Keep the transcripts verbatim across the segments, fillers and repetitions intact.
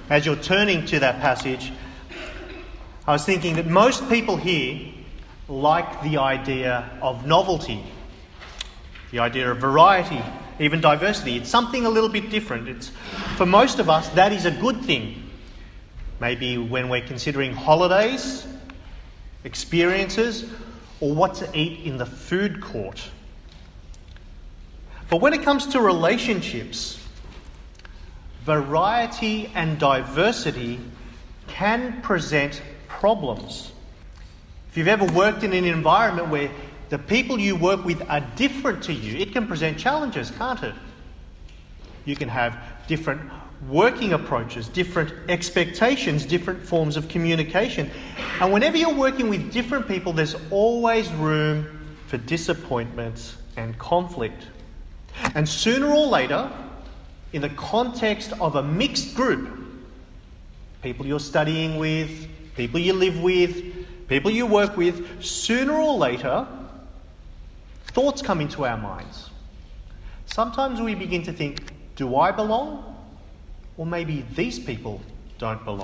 as you're turning to that passage, I was thinking that most people here like the idea of novelty, the idea of variety, even diversity. It's something a little bit different. It's, for most of us, that is a good thing. Maybe when we're considering holidays, experiences, or what to eat in the food court. But when it comes to relationships, variety and diversity can present problems. If you've ever worked in an environment where the people you work with are different to you, it can present challenges, can't it? You can have different working approaches, different expectations, different forms of communication. And whenever you're working with different people, there's always room for disappointment and conflict. And sooner or later, in the context of a mixed group, people you're studying with, people you live with, people you work with, sooner or later, thoughts come into our minds. Sometimes we begin to think, do I belong? Or maybe these people don't belong.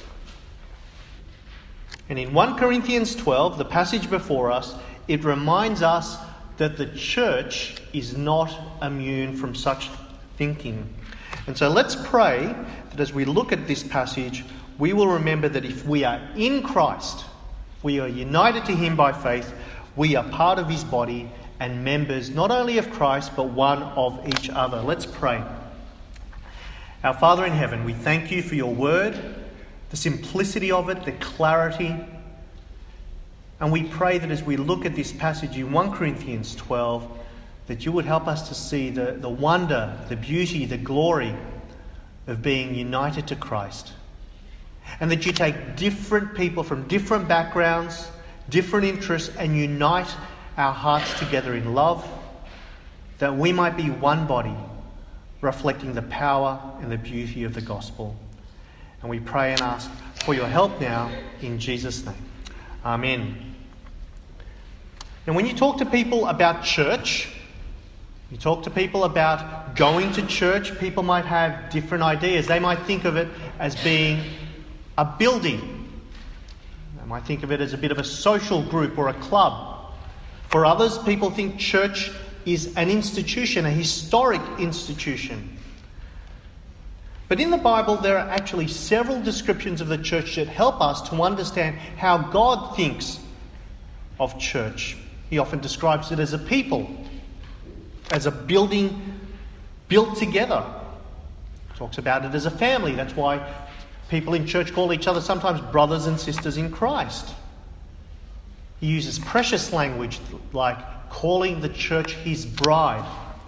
And in First Corinthians twelve, the passage before us, it reminds us that the church is not immune from such thinking. And so let's pray that as we look at this passage, we will remember that if we are in Christ, we are united to him by faith, we are part of his body and members not only of Christ but one of each other. Let's pray. Our Father in heaven, we thank you for your word, the simplicity of it, the clarity. And we pray that as we look at this passage in First Corinthians twelve, that you would help us to see the, the wonder, the beauty, the glory of being united to Christ. And that you take different people from different backgrounds, different interests, and unite our hearts together in love, that we might be one body, reflecting the power and the beauty of the gospel. And we pray and ask for your help now in Jesus' name. Amen. Now, when you talk to people about church, you talk to people about going to church, people might have different ideas. They might think of it as being a building. They might think of it as a bit of a social group or a club. For others, people think church is an institution, a historic institution. But in the Bible, there are actually several descriptions of the church that help us to understand how God thinks of church. He often describes it as a people, as a building built together. He talks about it as a family. That's why people in church call each other sometimes brothers and sisters in Christ. He uses precious language like calling the church his bride,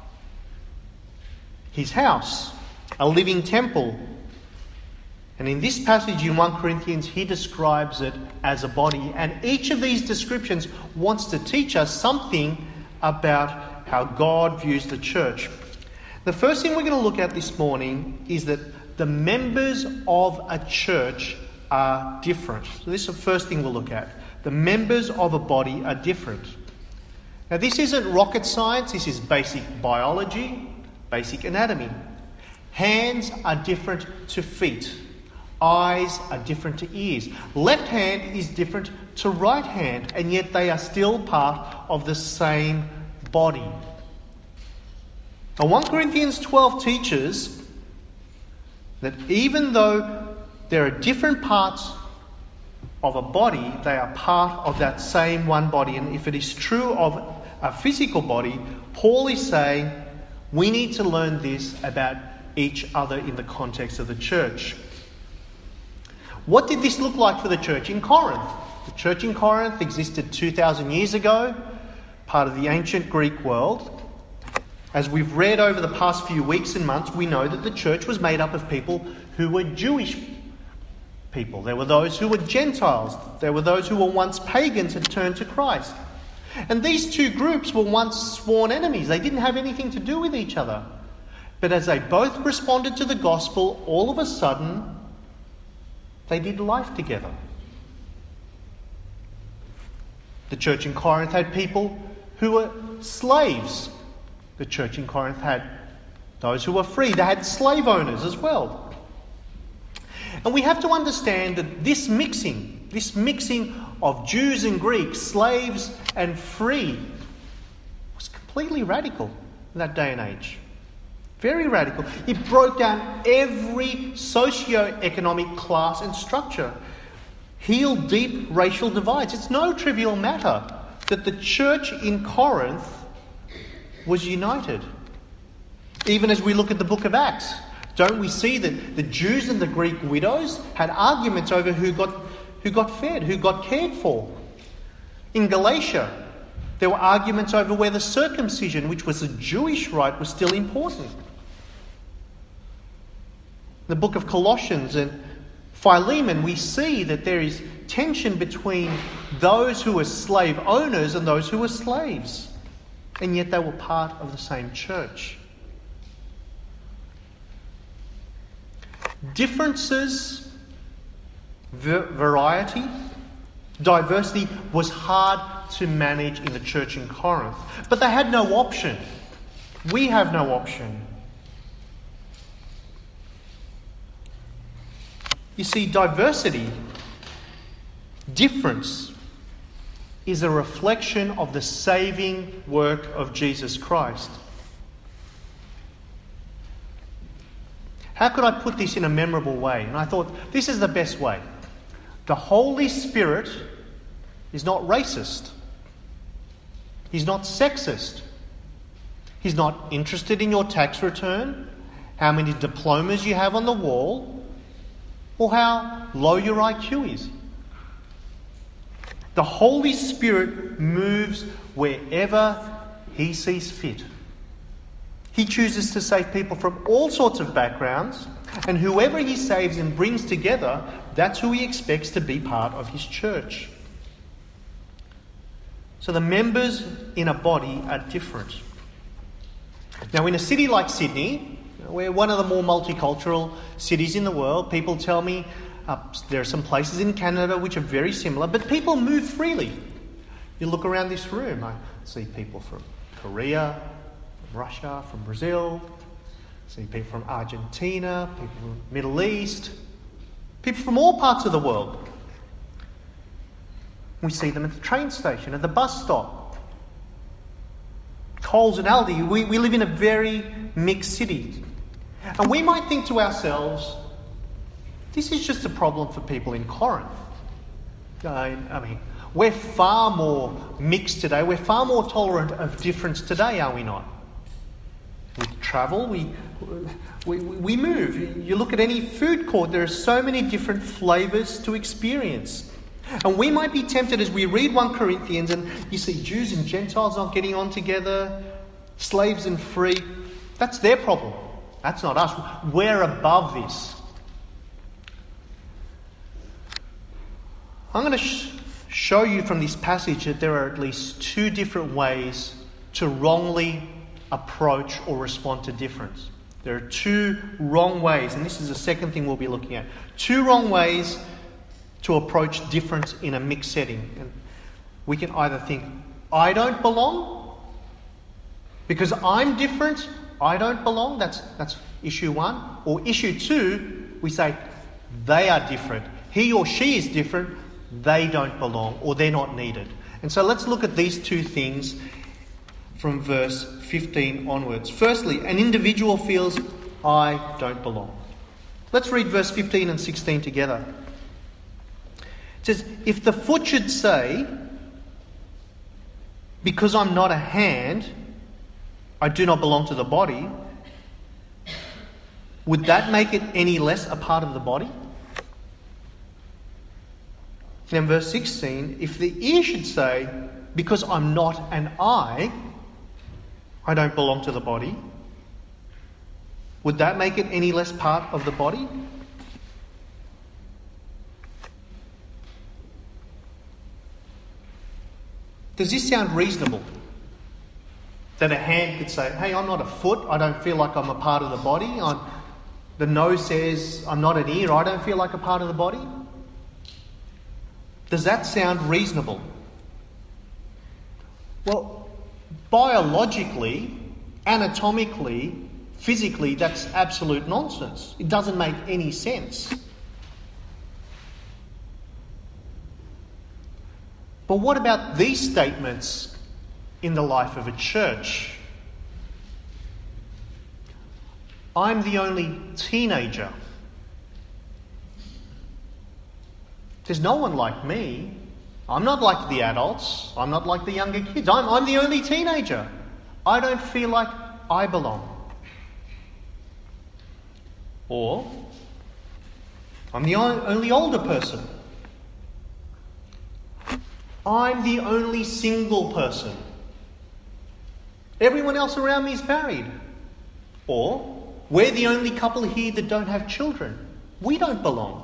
his house, a living temple. And in this passage in First Corinthians, he describes it as a body. And each of these descriptions wants to teach us something about how God views the church. The first thing we're going to look at this morning is that the members of a church are different. So this is the first thing we'll look at. The members of a body are different. Now, this isn't rocket science. This is basic biology, basic anatomy. Hands are different to feet. Eyes are different to ears. Left hand is different to right hand, and yet they are still part of the same body. Now, First Corinthians twelve teaches that even though there are different parts of a body, they are part of that same one body. And if it is true of a physical body, Paul is saying we need to learn this about each other in the context of the church. What did this look like for the church in Corinth? The church in Corinth existed two thousand years ago, part of the ancient Greek world. As we've read over the past few weeks and months, we know that the church was made up of people who were Jewish people. There were those who were Gentiles. There were those who were once pagans and turned to Christ. And these two groups were once sworn enemies. They didn't have anything to do with each other. But as they both responded to the gospel, all of a sudden, they did life together. The church in Corinth had people who were slaves. The church in Corinth had those who were free. They had slave owners as well. And we have to understand that this mixing, this mixing of Jews and Greeks, slaves and free, was completely radical in that day and age. Very radical. It broke down every socio-economic class and structure, healed deep racial divides. It's no trivial matter that the church in Corinth was united. Even as we look at the book of Acts, don't we see that the Jews and the Greek widows had arguments over who got who got fed, who got cared for? In Galatia, there were arguments over whether circumcision, which was a Jewish rite, was still important. In the book of Colossians and Philemon, we see that there is tension between those who were slave owners and those who were slaves. And yet they were part of the same church. Differences, variety, diversity was hard to manage in the church in Corinth. But they had no option. We have no option. You see, diversity, difference, is a reflection of the saving work of Jesus Christ. How could I put this in a memorable way? And I thought, this is the best way. The Holy Spirit is not racist. He's not sexist. He's not interested in your tax return, how many diplomas you have on the wall, or how low your I Q is. The Holy Spirit moves wherever He sees fit. He chooses to save people from all sorts of backgrounds, and whoever He saves and brings together, that's who He expects to be part of His church. So the members in a body are different. Now, in a city like Sydney, we're one of the more multicultural cities in the world. People tell me uh, there are some places in Canada which are very similar, but people move freely. You look around this room, I see people from Korea, from Russia, from Brazil, I see people from Argentina, people from the Middle East, people from all parts of the world. We see them at the train station, at the bus stop, Coles and Aldi. We, we live in a very mixed city. And we might think to ourselves, this is just a problem for people in Corinth. I, I mean, we're far more mixed today. We're far more tolerant of difference today, are we not? With travel, we, we, we move. You look at any food court, there are so many different flavours to experience. And we might be tempted as we read First Corinthians and you see Jews and Gentiles not getting on together, slaves and free. That's their problem. That's not us. We're above this. I'm going to sh- show you from this passage that there are at least two different ways to wrongly approach or respond to difference. There are two wrong ways, and this is the second thing we'll be looking at. Two wrong ways to approach difference in a mixed setting. And we can either think, I don't belong, because I'm different, I don't belong. That's that's issue one. Or issue two, we say, they are different. He or she is different, they don't belong, or they're not needed. And so let's look at these two things from verse fifteen onwards. Firstly, an individual feels, I don't belong. Let's read verse fifteen and sixteen together. It says, if the foot should say, because I'm not a hand, I do not belong to the body, would that make it any less a part of the body? Then verse sixteen, if the ear should say, because I'm not an eye, I don't belong to the body, would that make it any less part of the body? Does this sound reasonable? That a hand could say, hey, I'm not a foot, I don't feel like I'm a part of the body. I'm, the nose says, I'm not an ear, I don't feel like a part of the body. Does that sound reasonable? Well, biologically, anatomically, physically, that's absolute nonsense. It doesn't make any sense. But what about these statements in the life of a church? I'm the only teenager. There's no one like me. I'm not like the adults. I'm not like the younger kids. I'm, I'm the only teenager. I don't feel like I belong. Or, I'm the only older person. I'm the only single person. Everyone else around me is married. Or, we're the only couple here that don't have children. We don't belong.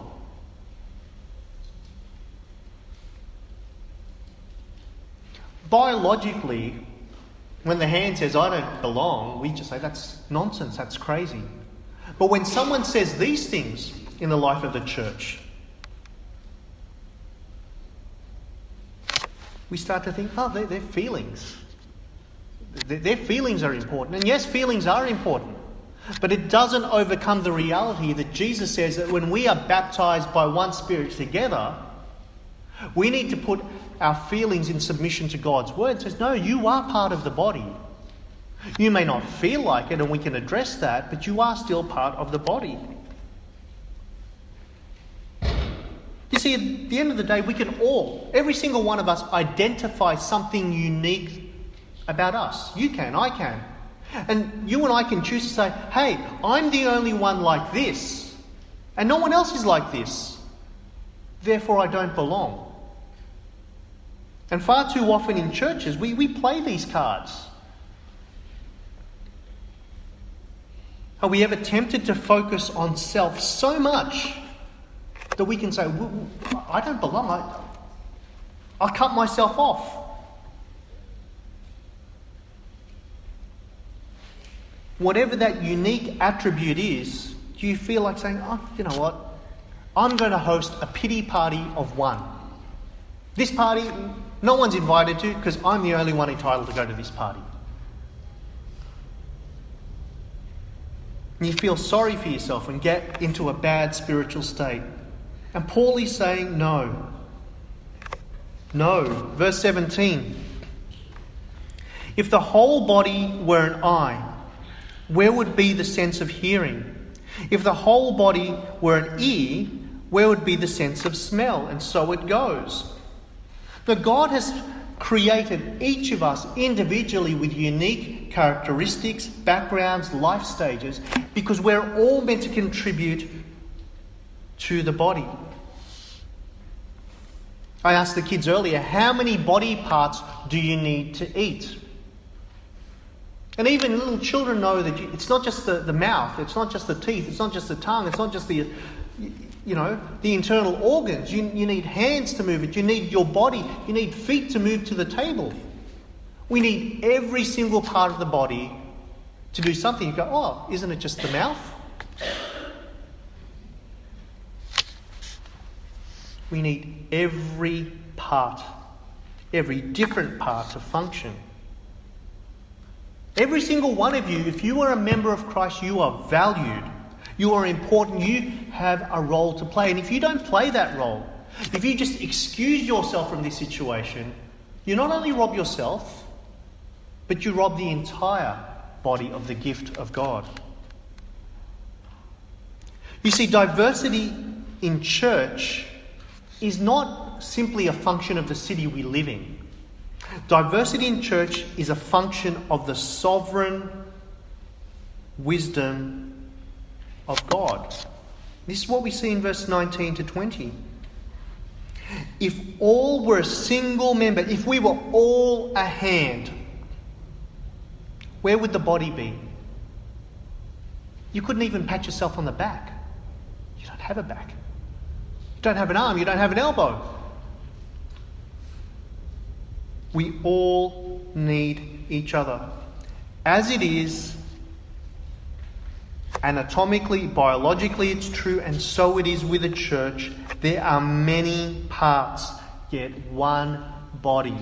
Biologically, when the hand says, I don't belong, we just say, that's nonsense, that's crazy. But when someone says these things in the life of the church, we start to think, oh, they're, they're feelings. Their, their feelings are important. And yes, feelings are important. But it doesn't overcome the reality that Jesus says that when we are baptized by one Spirit together, we need to put our feelings in submission to God's word. It says, no, you are part of the body. You may not feel like it, and we can address that, but you are still part of the body. You see, at the end of the day, we can all, every single one of us, identify something unique about us. You can, I can. And you and I can choose to say, hey, I'm the only one like this, and no one else is like this. Therefore, I don't belong. And far too often in churches, we, we play these cards. Are we ever tempted to focus on self so much that we can say, I don't belong, I, I'll cut myself off. Whatever that unique attribute is, do you feel like saying, oh, you know what, I'm going to host a pity party of one. This party, no one's invited to because I'm the only one entitled to go to this party. And you feel sorry for yourself and get into a bad spiritual state. And Paul is saying no. No. Verse seventeen. If the whole body were an eye, where would be the sense of hearing? If the whole body were an ear, where would be the sense of smell? And so it goes. Now God has created each of us individually with unique characteristics, backgrounds, life stages, because we're all meant to contribute to the body. I asked the kids earlier, how many body parts do you need to eat? And even little children know that you, it's not just the, the mouth, it's not just the teeth, it's not just the tongue, it's not just the, you know, the internal organs. You, you need hands to move it, you need your body, you need feet to move to the table. We need every single part of the body to do something. You go, oh, isn't it just the mouth? We need every part, every different part to function. Every single one of you, if you are a member of Christ, you are valued. You are important. You have a role to play. And if you don't play that role, if you just excuse yourself from this situation, you not only rob yourself, but you rob the entire body of the gift of God. You see, diversity in church is not simply a function of the city we live in. Diversity in church is a function of the sovereign wisdom of God. This is what we see in verse nineteen to twenty. If all were a single member, if we were all a hand, where would the body be? You couldn't even pat yourself on the back. You don't have a back. You don't have an arm. You don't have an elbow. We all need each other. As it is, anatomically, biologically it's true, and so it is with the church. There are many parts, yet one body.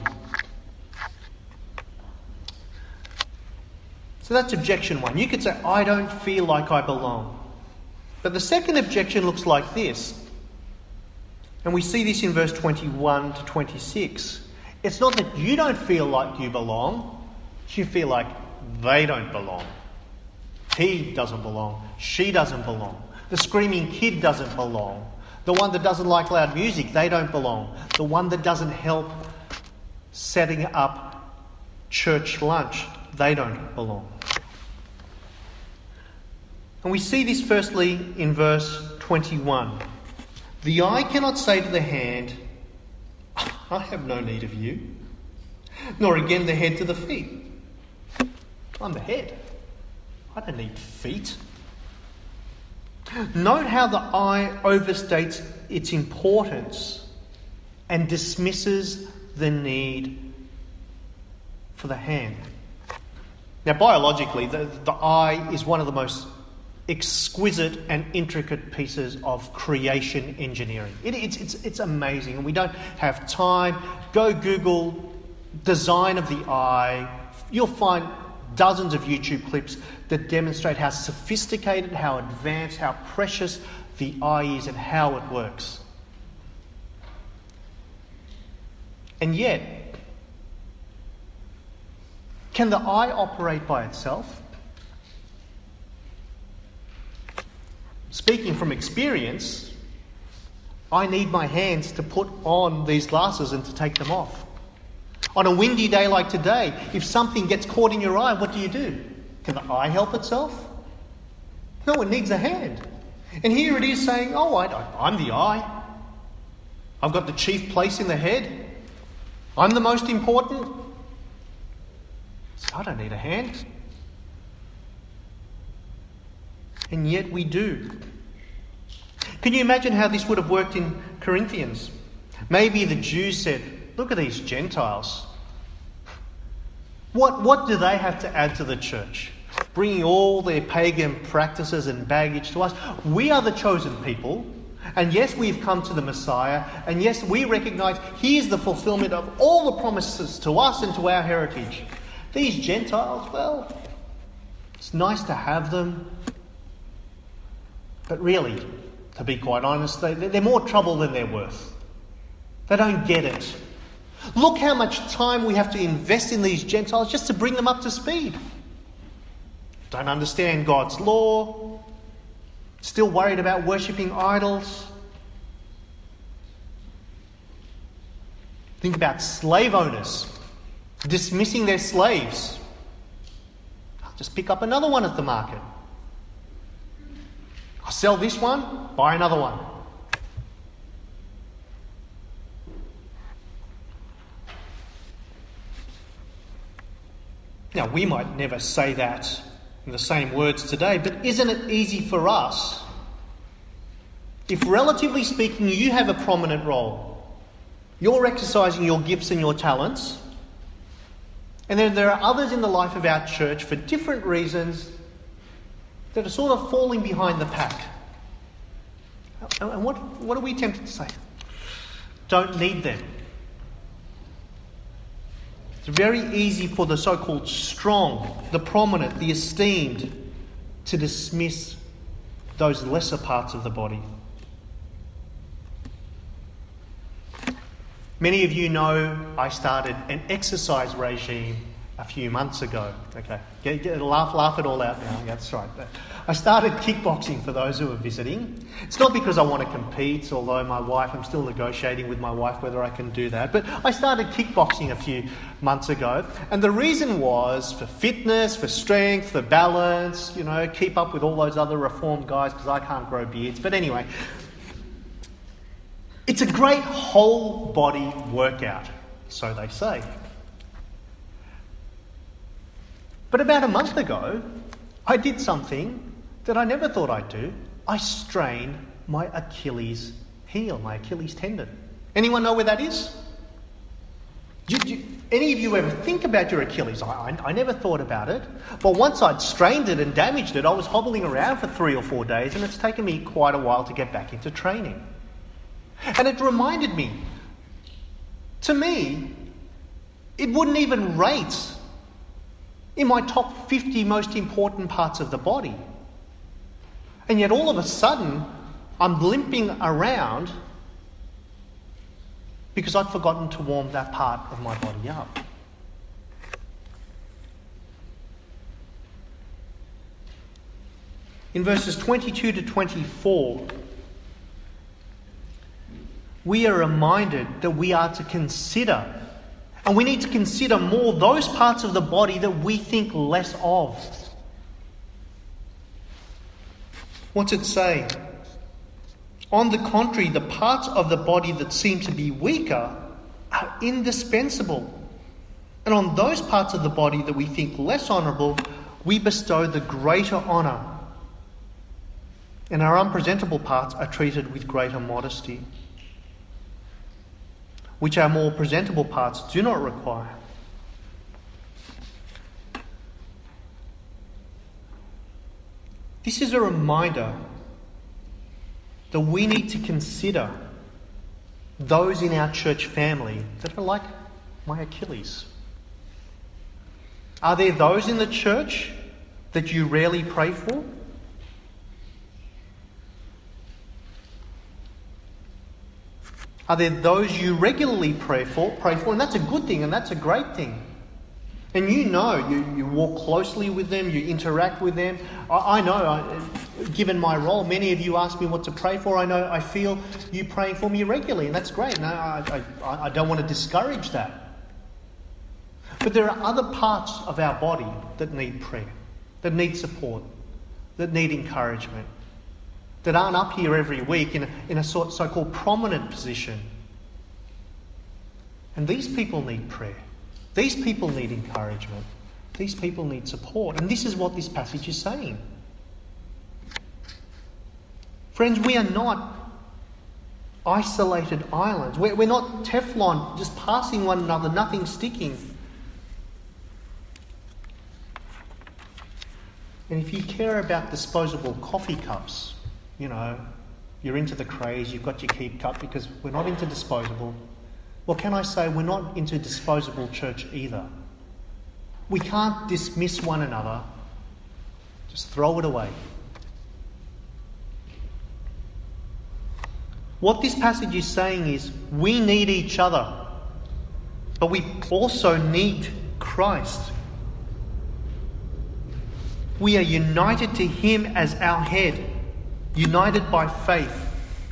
So that's objection one. You could say, I don't feel like I belong. But the second objection looks like this. And we see this in verse twenty-one to twenty-six. It's not that you don't feel like you belong. You feel like they don't belong. He doesn't belong. She doesn't belong. The screaming kid doesn't belong. The one that doesn't like loud music, they don't belong. The one that doesn't help setting up church lunch, they don't belong. And we see this firstly in verse twenty-one. The eye cannot say to the hand, I have no need of you. Nor again the head to the feet. I'm the head. I don't need feet. Note how the eye overstates its importance and dismisses the need for the hand. Now, biologically, the, the eye is one of the most exquisite and intricate pieces of creation engineering. It, it's, it's, it's amazing, and we don't have time. Go Google design of the eye. You'll find dozens of YouTube clips that demonstrate how sophisticated, how advanced, how precious the eye is and how it works. And yet, can the eye operate by itself? Speaking from experience, I need my hands to put on these glasses and to take them off. On a windy day like today, if something gets caught in your eye, what do you do? Can the eye help itself? No, it needs a hand. And here it is saying, oh, I, I'm the eye. I've got the chief place in the head. I'm the most important. So I don't need a hand. And yet we do. Can you imagine how this would have worked in Corinthians? Maybe the Jews said, look at these Gentiles. What, what do they have to add to the church? Bringing all their pagan practices and baggage to us. We are the chosen people. And yes, we've come to the Messiah. And yes, we recognise He is the fulfilment of all the promises to us and to our heritage. These Gentiles, well, it's nice to have them. But really, to be quite honest, they, they're more trouble than they're worth. They don't get it. Look how much time we have to invest in these Gentiles just to bring them up to speed. Don't understand God's law. Still worried about worshipping idols. Think about slave owners dismissing their slaves. I'll just pick up another one at the market. I'll sell this one, buy another one. Now, we might never say that in the same words today, but isn't it easy for us if, relatively speaking, you have a prominent role? You're exercising your gifts and your talents, and then there are others in the life of our church for different reasons that are sort of falling behind the pack. And what, what are we tempted to say? Don't need them. It's very easy for the so-called strong, the prominent, the esteemed, to dismiss those lesser parts of the body. Many of you know I started an exercise regime a few months ago. Okay, get, get, laugh, laugh it all out now. That's right. I started kickboxing for those who are visiting. It's not because I want to compete, although my wife, I'm still negotiating with my wife whether I can do that. But I started kickboxing a few months ago, and the reason was for fitness, for strength, for balance. You know, keep up with all those other reformed guys because I can't grow beards. But anyway, it's a great whole body workout, so they say. But about a month ago, I did something that I never thought I'd do. I strained my Achilles heel, my Achilles tendon. Anyone know where that is? Do, do, any of you ever think about your Achilles? I, I, I never thought about it. But once I'd strained it and damaged it, I was hobbling around for three or four days, and it's taken me quite a while to get back into training. And it reminded me, to me, it wouldn't even rate in my top fifty most important parts of the body. And yet all of a sudden, I'm limping around because I'd forgotten to warm that part of my body up. In verses twenty-two to twenty-four, we are reminded that we are to consider, and we need to consider more those parts of the body that we think less of. What's it say? On the contrary, the parts of the body that seem to be weaker are indispensable. And on those parts of the body that we think less honourable, we bestow the greater honour. And our unpresentable parts are treated with greater modesty, which our more presentable parts do not require. This is a reminder that we need to consider those in our church family that are like my Achilles. Are there those in the church that you rarely pray for? Are there those you regularly pray for, pray for? And that's a good thing, and that's a great thing. And you know, you, you walk closely with them, you interact with them. I, I know, I, given my role, many of you ask me what to pray for. I know, I feel you praying for me regularly, and that's great. No, I, I, I don't want to discourage that. But there are other parts of our body that need prayer, that need support, that need encouragement, that aren't up here every week in a, in a so, so-called prominent position. And these people need prayer. These people need encouragement. These people need support. And this is what this passage is saying. Friends, we are not isolated islands. We're, we're not Teflon, just passing one another, nothing sticking. And if you care about disposable coffee cups, you know, you're into the craze, you've got your keep cup, because we're not into disposable. Well, can I say we're not into disposable church either? We can't dismiss one another. Just throw it away. What this passage is saying is we need each other, but we also need Christ. We are united to Him as our head, united by faith.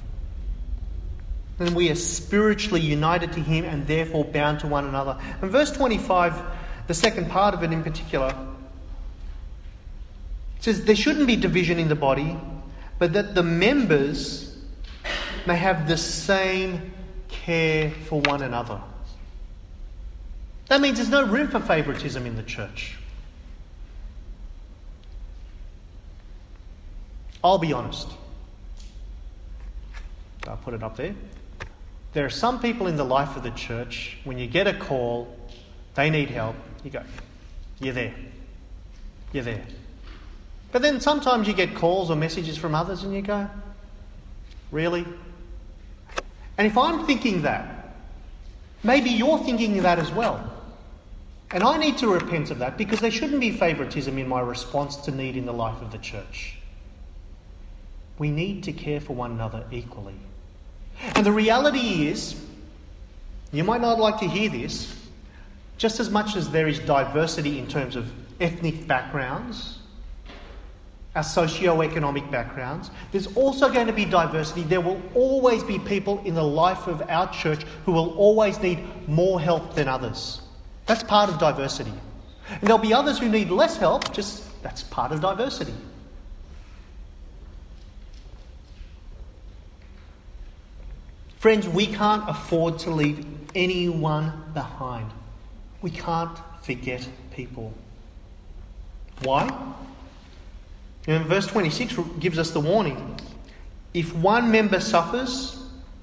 And we are spiritually united to Him and therefore bound to one another. And verse twenty-five, the second part of it in particular, it says there shouldn't be division in the body, but that the members may have the same care for one another. That means there's no room for favouritism in the church. I'll be honest. I'll put it up there. There are some people in the life of the church, when you get a call, they need help, you go, you're there. You're there. But then sometimes you get calls or messages from others and you go, really? And if I'm thinking that, maybe you're thinking that as well. And I need to repent of that, because there shouldn't be favouritism in my response to need in the life of the church. We need to care for one another equally. And the reality is, you might not like to hear this, just as much as there is diversity in terms of ethnic backgrounds, our socio-economic backgrounds, there's also going to be diversity. There will always be people in the life of our church who will always need more help than others. That's part of diversity. And there'll be others who need less help, just that's part of diversity. Friends, we can't afford to leave anyone behind. We can't forget people. Why? And verse twenty-six gives us the warning. If one member suffers,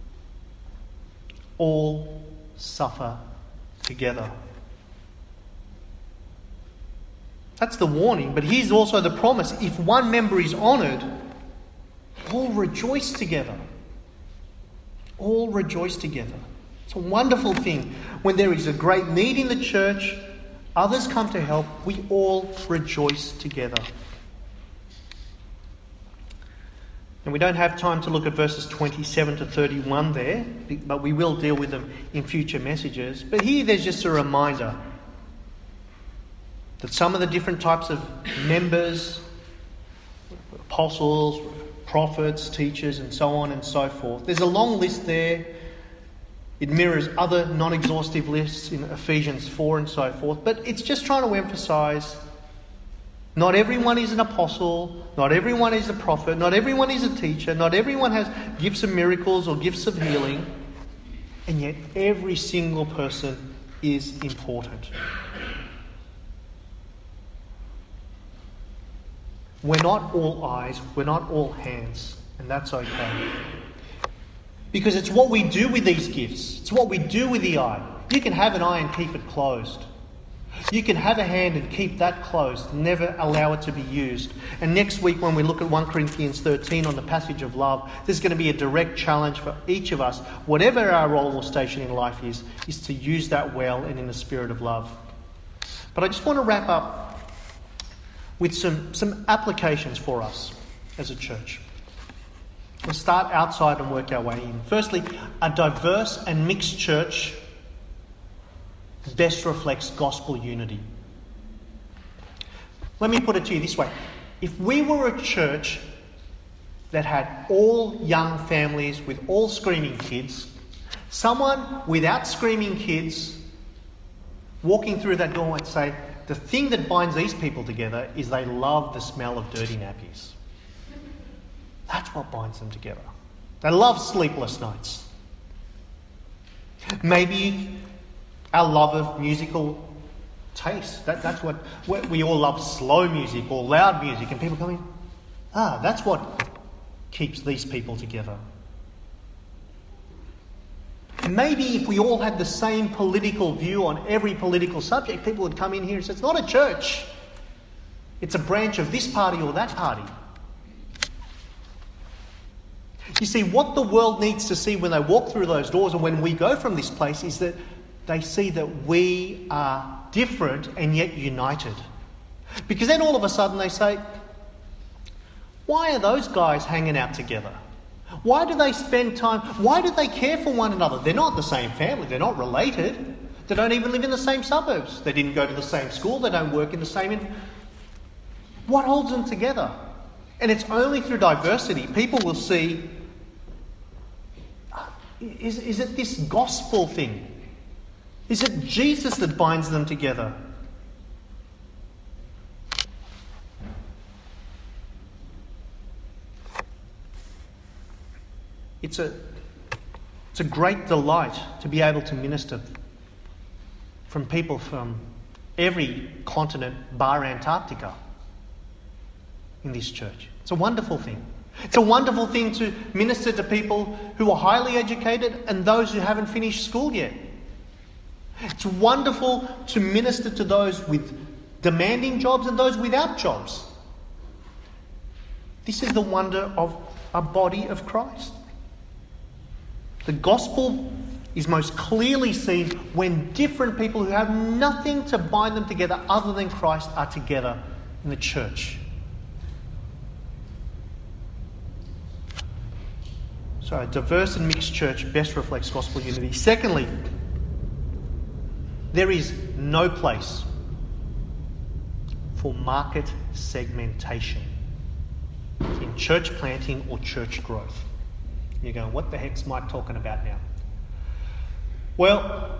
all suffer together. That's the warning, but here's also the promise. If one member is honoured, all rejoice together. All rejoice together. It's a wonderful thing. When there is a great need in the church, others come to help, we all rejoice together. And we don't have time to look at verses twenty-seven to thirty-one there, but we will deal with them in future messages. But here there's just a reminder that some of the different types of members, apostles, prophets, teachers, and so on and so forth. There's a long list there. It mirrors other non-exhaustive lists in Ephesians four and so forth. But it's just trying to emphasise not everyone is an apostle, not everyone is a prophet, not everyone is a teacher, not everyone has gifts of miracles or gifts of healing, and yet every single person is important. We're not all eyes, we're not all hands, and that's okay. Because it's what we do with these gifts, it's what we do with the eye. You can have an eye and keep it closed. You can have a hand and keep that closed, never allow it to be used. And next week when we look at First Corinthians thirteen on the passage of love, there's going to be a direct challenge for each of us, whatever our role or station in life is, is to use that well and in the spirit of love. But I just want to wrap up with some, some applications for us as a church. We'll start outside and work our way in. Firstly, a diverse and mixed church best reflects gospel unity. Let me put it to you this way. If we were a church that had all young families with all screaming kids, someone without screaming kids walking through that door would say, the thing that binds these people together is they love the smell of dirty nappies. That's what binds them together. They love sleepless nights. Maybe our love of musical taste. That, that's what we all love, slow music or loud music. And people come in, ah, that's what keeps these people together. Maybe if we all had the same political view on every political subject, people would come in here and say, it's not a church. It's a branch of this party or that party. You see, what the world needs to see when they walk through those doors and when we go from this place is that they see that we are different and yet united. Because then all of a sudden they say, why are those guys hanging out together? Why do they spend time? Why do they care for one another? They're not the same family. They're not related. They don't even live in the same suburbs. They didn't go to the same school. They don't work in the same... In- what holds them together? And it's only through diversity people will see, is, is it this gospel thing? Is it Jesus that binds them together? It's a, it's a great delight to be able to minister from people from every continent bar Antarctica in this church. It's a wonderful thing. It's a wonderful thing to minister to people who are highly educated and those who haven't finished school yet. It's wonderful to minister to those with demanding jobs and those without jobs. This is the wonder of a body of Christ. The gospel is most clearly seen when different people who have nothing to bind them together other than Christ are together in the church. So a diverse and mixed church best reflects gospel unity. Secondly, there is no place for market segmentation in church planting or church growth. You're going, what the heck's Mike talking about now? Well,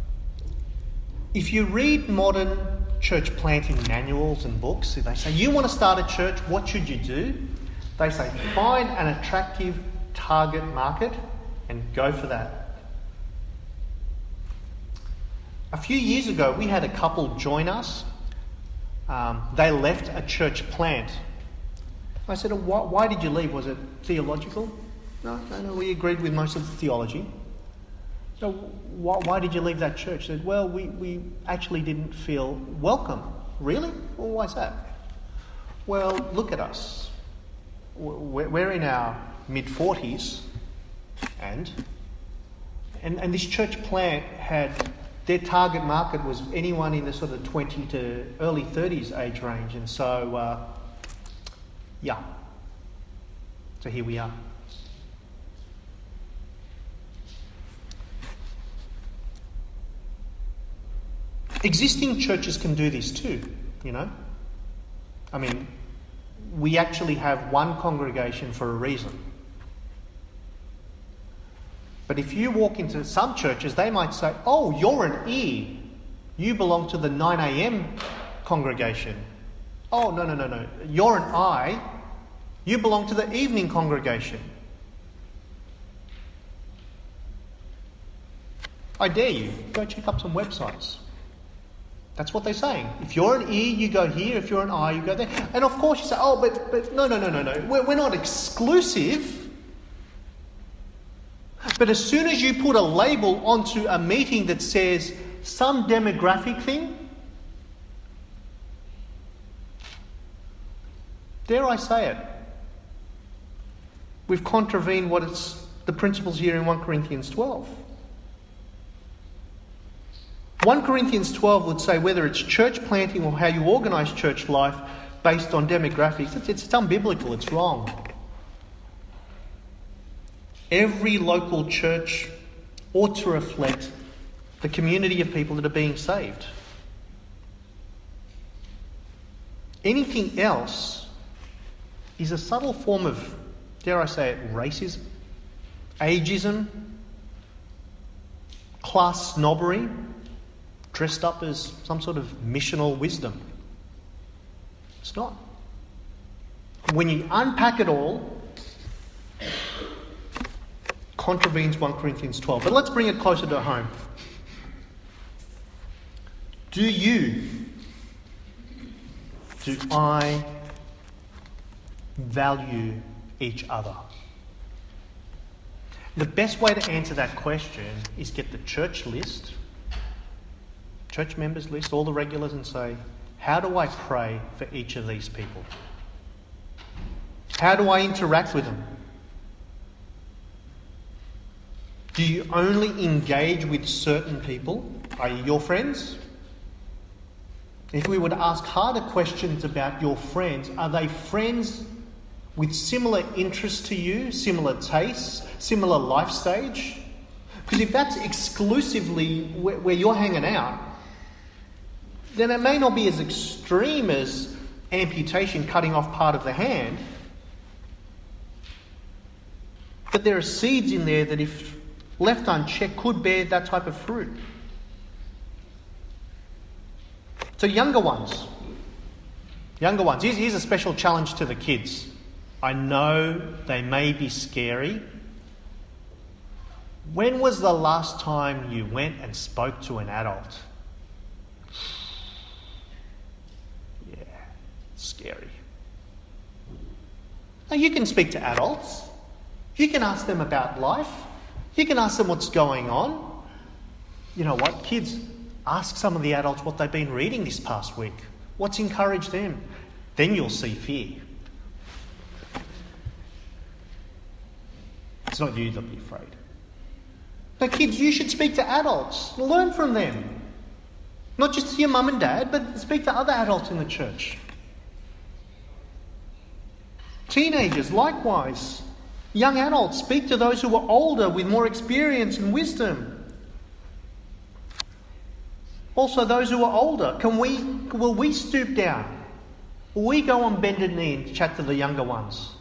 if you read modern church planting manuals and books, if they say, you want to start a church, what should you do? They say, find an attractive target market and go for that. A few years ago, we had a couple join us. Um, they left a church plant. I said, why, why did you leave? Was it theological? No, no, no, we agreed with most of the theology. So why, why did you leave that church? They said, well, we, we actually didn't feel welcome. Really? Well, why's that? Well, look at us. We're, we're in our mid-forties and, and and this church plant had, their target market was anyone in the sort of twenty to early thirties age range. And so, uh, yeah. So here we are. Existing churches can do this too, you know. I mean, we actually have one congregation for a reason. But if you walk into some churches, they might say, oh, you're an E. You belong to the nine a.m. congregation. Oh, no, no, no, no. You're an I. You belong to the evening congregation. I dare you, go check up some websites. That's what they're saying. If you're an E, you go here. If you're an I, you go there. And of course you say, oh, but but no, no, no, no, no. We're, we're not exclusive. But as soon as you put a label onto a meeting that says some demographic thing, dare I say it, we've contravened what it's the principles here in First Corinthians twelve. First Corinthians twelve would say whether it's church planting or how you organise church life based on demographics, it's, it's unbiblical, it's wrong. Every local church ought to reflect the community of people that are being saved. Anything else is a subtle form of, dare I say it, racism, ageism, class snobbery, dressed up as some sort of missional wisdom. It's not. When you unpack it all, contravenes First Corinthians twelve. But let's bring it closer to home. Do you, do I value each other? The best way to answer that question is get the church list, church members list, all the regulars, and say, how do I pray for each of these people? How do I interact with them? Do you only engage with certain people, that is your friends? If we were to ask harder questions about your friends, are they friends with similar interests to you, similar tastes, similar life stage? Because if that's exclusively where, where you're hanging out, then it may not be as extreme as amputation, cutting off part of the hand. But there are seeds in there that, if left unchecked, could bear that type of fruit. So younger ones. Younger ones. Here's, here's a special challenge to the kids. I know they may be scary. When was the last time you went and spoke to an adult? Yeah, scary. Now you can speak to adults. You can ask them about life. You can ask them what's going on. You know what, kids, ask some of the adults what they've been reading this past week. What's encouraged them? Then you'll see fear. It's not you that'll be afraid. But kids, you should speak to adults. Learn from them. Not just to your mum and dad, but speak to other adults in the church. Teenagers, likewise. Young adults, speak to those who are older with more experience and wisdom. Also, those who are older, can we, will we stoop down? Will we go on bended knee and chat to the younger ones?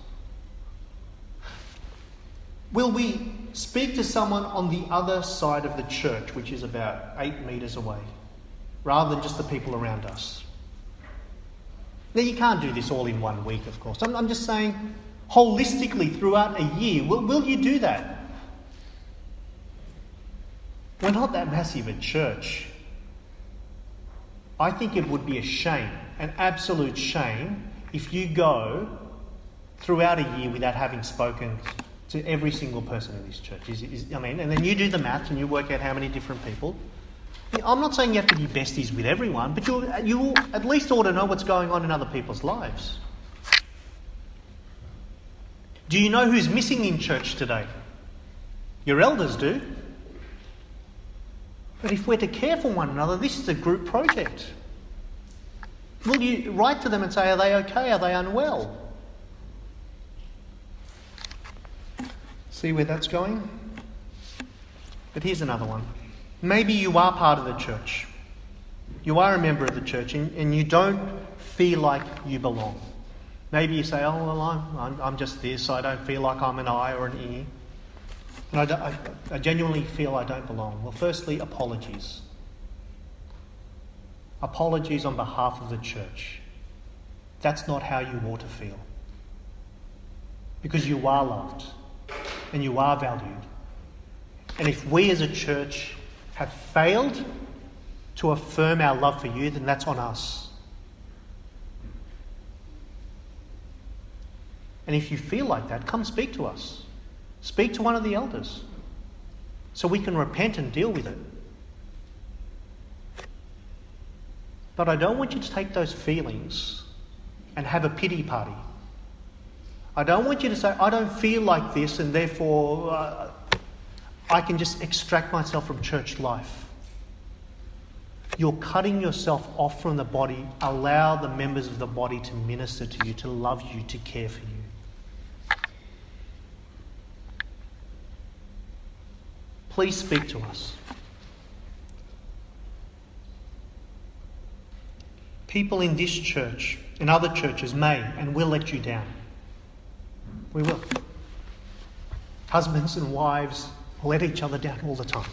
Will we speak to someone on the other side of the church, which is about eight metres away, rather than just the people around us? Now, you can't do this all in one week, of course. I'm, I'm just saying, holistically throughout a year, will, will you do that? We're not that massive a church. I think it would be a shame, an absolute shame, if you go throughout a year without having spoken to every single person in this church. Is, is, I mean, and then you do the maths and you work out how many different people. I'm not saying you have to be besties with everyone, but you you at least ought to know what's going on in other people's lives. Do you know who's missing in church today? Your elders do. But if we're to care for one another, this is a group project. Will you write to them and say, are they okay? Are they unwell? See where that's going? But here's another one. Maybe you are part of the church. You are a member of the church and, and you don't feel like you belong. Maybe you say, oh, well, I'm, I'm, I'm just this. I don't feel like I'm an I or an E. And I, don't, I, I genuinely feel I don't belong. Well, firstly, apologies. Apologies on behalf of the church. That's not how you ought to feel. Because you are loved and you are valued. And if we as a church have failed to affirm our love for you, then that's on us. And if you feel like that, come speak to us. Speak to one of the elders so we can repent and deal with it. But I don't want you to take those feelings and have a pity party. I don't want you to say, I don't feel like this and therefore uh, I can just extract myself from church life. You're cutting yourself off from the body. Allow the members of the body to minister to you, to love you, to care for you. Please speak to us. People in this church and other churches may and will let you down. We will. Husbands and wives let each other down all the time.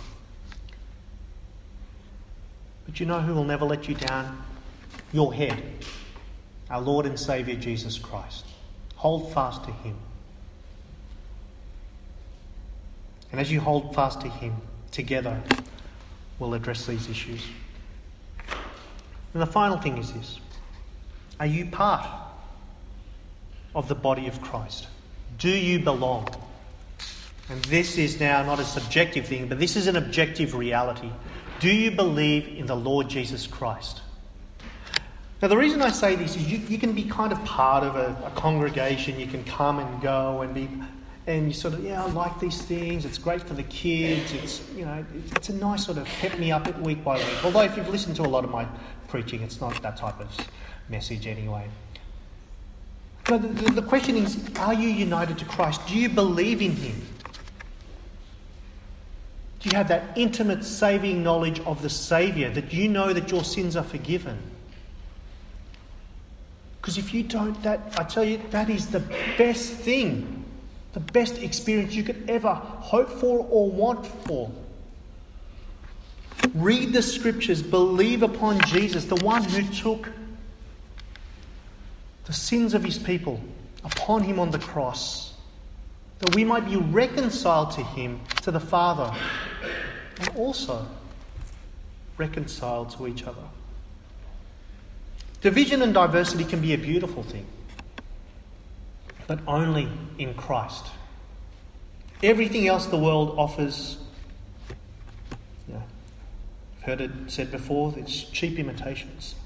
But you know who will never let you down? Your head, our Lord and Saviour Jesus Christ. Hold fast to him. And as you hold fast to him, together we'll address these issues. And the final thing is this. Are you part of the body of Christ? Do you belong? And this is now not a subjective thing, but this is an objective reality. Do you believe in the Lord Jesus Christ? Now, the reason I say this is you, you can be kind of part of a, a congregation. You can come and go and be, and you sort of, yeah, I like these things. It's great for the kids. It's, you know, it's a nice sort of pep me up week by week. Although if you've listened to a lot of my preaching, it's not that type of message anyway. But the, the, the question is, are you united to Christ? Do you believe in him? Do you have that intimate saving knowledge of the Saviour, that you know that your sins are forgiven? Because if you don't, that I tell you, that is the best thing, the best experience you could ever hope for or want for. Read the Scriptures, believe upon Jesus, the one who took the sins of his people upon him on the cross, that we might be reconciled to him, to the Father, and also reconciled to each other. Division and diversity can be a beautiful thing, but only in Christ. Everything else the world offers, you know, I've heard it said before, it's cheap imitations.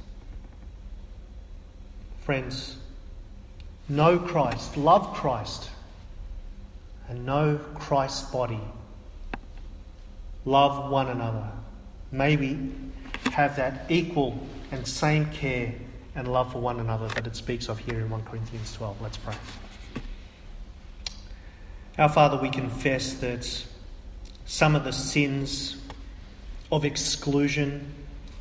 Friends, know Christ, love Christ, and know Christ's body. Love one another. May we have that equal and same care and love for one another that it speaks of here in First Corinthians twelve. Let's pray. Our Father, we confess that some of the sins of exclusion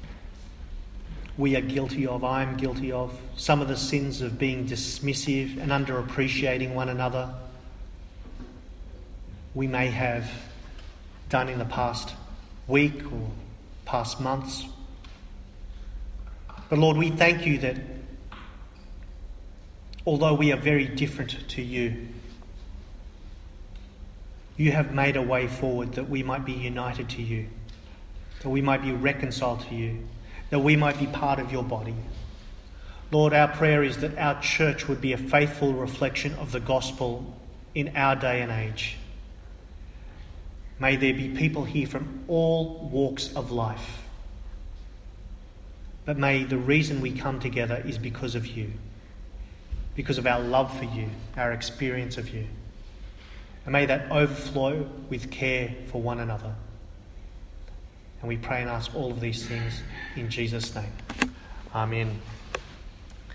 we are guilty of, I am guilty of. Some of the sins of being dismissive and underappreciating one another we may have done in the past week or past months. But Lord, we thank you that although we are very different to you, you have made a way forward that we might be united to you, that we might be reconciled to you, that we might be part of your body. Lord, our prayer is that our church would be a faithful reflection of the gospel in our day and age. May there be people here from all walks of life. But may the reason we come together is because of you, because of our love for you, our experience of you. And may that overflow with care for one another. And we pray and ask all of these things in Jesus' name. Amen.